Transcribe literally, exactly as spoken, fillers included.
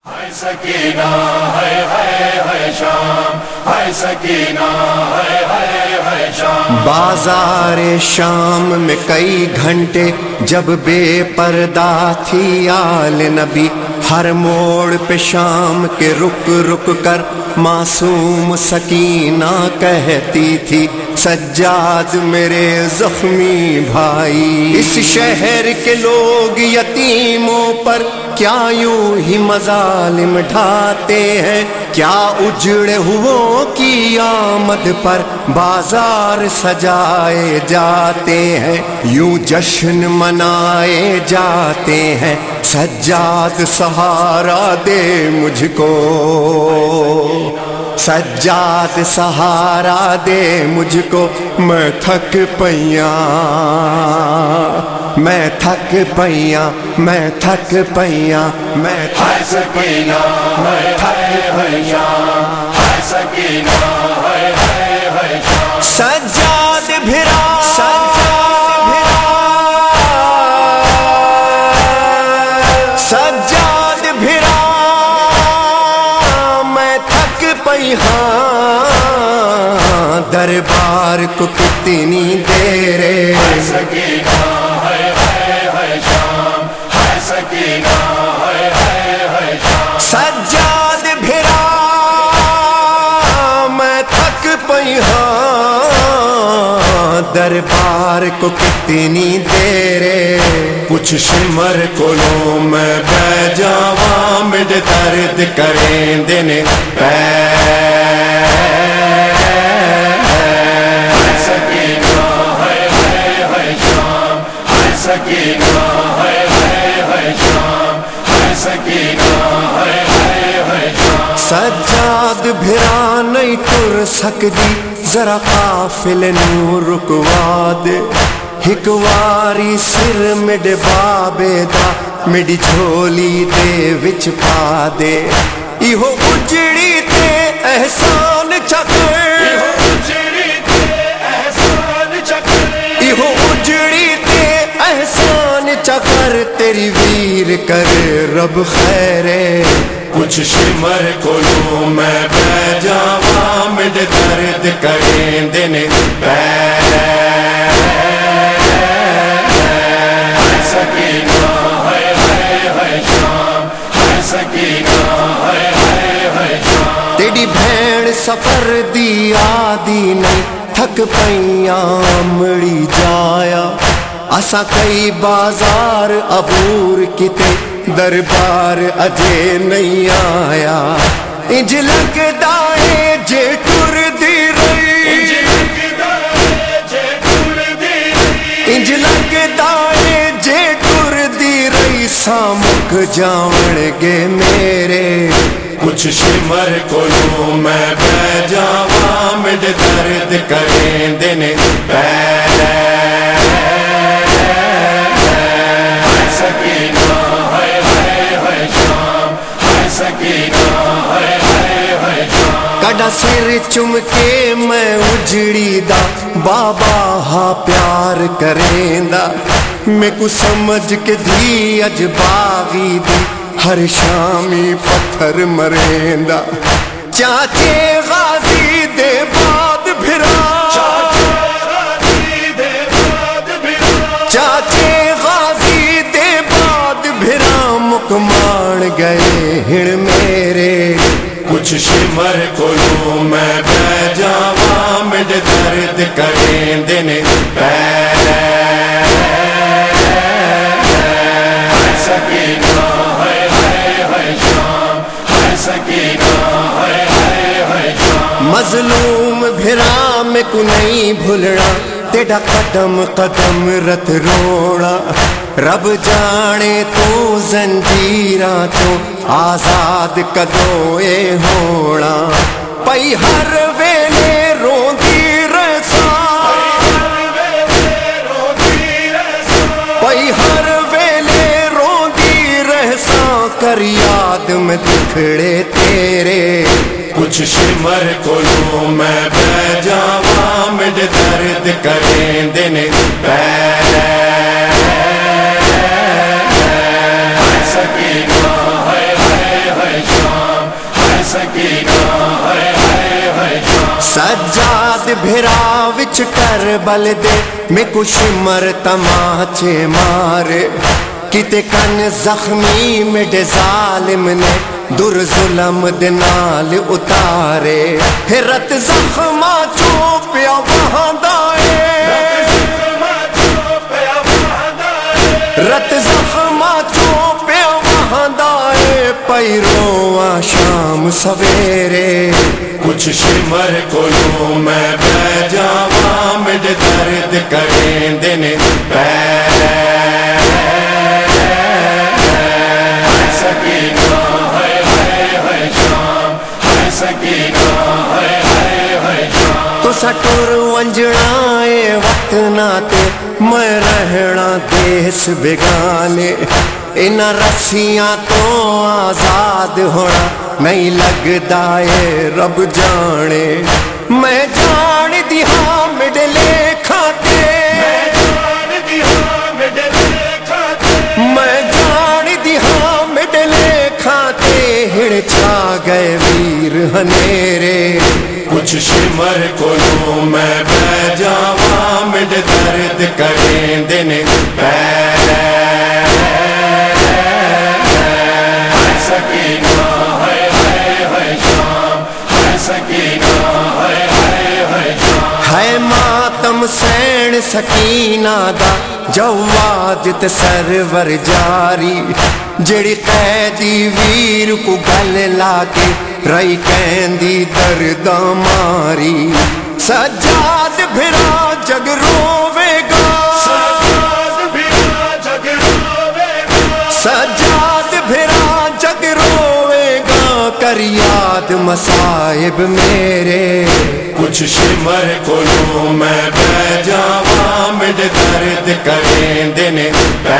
ہے سکینہ ہے ہے ہے شام، ہے سکینہ ہے ہے ہے شام۔ بازار شام میں کئی گھنٹے جب بے پردہ تھی آل نبی، ہر موڑ پہ شام کے رک رک کر معصوم سکینہ کہتی تھی، سجاد میرے زخمی بھائی، اس شہر کے لوگ یتیموں پر کیا یوں ہی مظالم ڈھاتے ہیں، کیا اجڑے ہوئوں کی آمد پر بازار سجائے جاتے ہیں، یوں جشن منائے جاتے ہیں، سجاد سہارا دے مجھ کو، سجاد سہارا دے مجھ کو، میں تھک پیاں میں تھک پیاں میں تھک پیاں میں ہے سکینہ ہے ہے ہے شام، ہے سکینہ ہے ہے ہے شام۔ سجاد بھرا سجاد بھرا میں تھک پیاں، دربار کو کتنی دیر ہے سکینہ ہے ہے ہے شام، ہے سکینہ ہے ہے ہے شام۔ سجاد بھرا میں تھک پیاں، دربار کو کتنی دیر، کچھ شمر کو لو میں بہ جاواں، مجھے درد کریں دن پہ، سکینہ ہے ہے ہے شام، ہے سکینہ ہے ہے ہے شام۔ سجاد بھرا نہیں تر سکدی، ذرا قافل نو رکوا دے، ہک واری سر مڈ بابے دا، میری جھولی دے وچ پا دے، ایہو اجڑی تے احسان چکر، ایہو اجڑی تے احسان چکر، تیری ویر کرے رب خیرے، کچھ شمر کو لوں میں بہ جاواں، مجھے درد کریں دن پہ، ہے سکینہ ہے ہے ہے شام، ہے سکینہ ہے ہے ہے شام۔ تیری بھیڑ سفر دی آدی نہیں، تھک پیاں مڑی جایا، اسا کئی بازار عبور کیتے، دربار اجے نہیں آیا، انج لگدا ہے جے ٹر دی رہی، انج لگدا ہے جے ٹر دی رہی، سامک جاون گے میرے، کچھ شمر کو لوں میں بہ جاواں، مجھے درد کریں دن پہ، سکینہ ہے ہے ہے شام، ہے سکینہ ہے ہے ہے شام۔ کڈا سر چم کے میں اجڑی دا، بابا ہاں پیار کریندا، میں کو سمجھ کے دھی اج باغی دی، ہر شامی پتھر مریندا، چاچے غازی دے بعد بھرا، چاچے غازی دے بعد بھرا، مکمان گئے ہن میرے، کچھ شمر کو لوں میں بہ جاواں، مجھے درد کریں دن پہ، ہے سکینہ ہے ہے ہے شام، ہے سکینہ ہے ہے ہے شام۔ مظلوم بھرا میں کو نہیں بھولنا، تیرا قدم قدم رت روڑا، رب جانے تو زنجیراں تو آزاد کدوں اے ہونا، پئی ہر ویلے روندی رہساں، پئی ہر ویلے روندی رہساں، کر یاد میں دکھڑے تیرے، کچھ شمر کو لوں میں بہ جاواں، مجھے درد کریں دن پہ، ہے سکینہ ہے ہے ہے سجاد بھرا وچ کربل دے میں کچھ مر تماچے مارے کتے کن زخمی میڈے ظالم نے در ظلم دے نال اتارے رت زخماں چوں پیا وہاں دائے رت زخماں چوں پیا وہاں دائے پیروں شام سویرے کچھ شمر کولوں میں بہ جاواں میرے درد کریں دن پہ سٹور ونجڑائے وقت ناتے میں رہنا دیس بیگانے ان رسیاں تو آزاد ہونا نہیں لگدا اے رب جانے میں جان دی ہاں مڈلے کھاتے میں جان دی ہاں مڈلے کھاتے ہڑ چھا گئے ویر ہنیرے کچھ شمر کولوں میں بہ جاواں میرے درد کریں دن پہ سکینہ ہے ہے ہے شام ہے سکینہ ہے ہے ہے شام ہے ماتم سین سکینہ دا جواد تے سرور جاری جڑی قیدی ویر کو گل لا کے رئی کہندی درداں ماری سجاد بھرا جگ روے گا سجاد بھرا جگ روے گا سجاد بھرا جگ روے گا کر یاد مصائب میرے کچھ شمر کولوں میں بہ جاواں میرے درد کریں دن پہ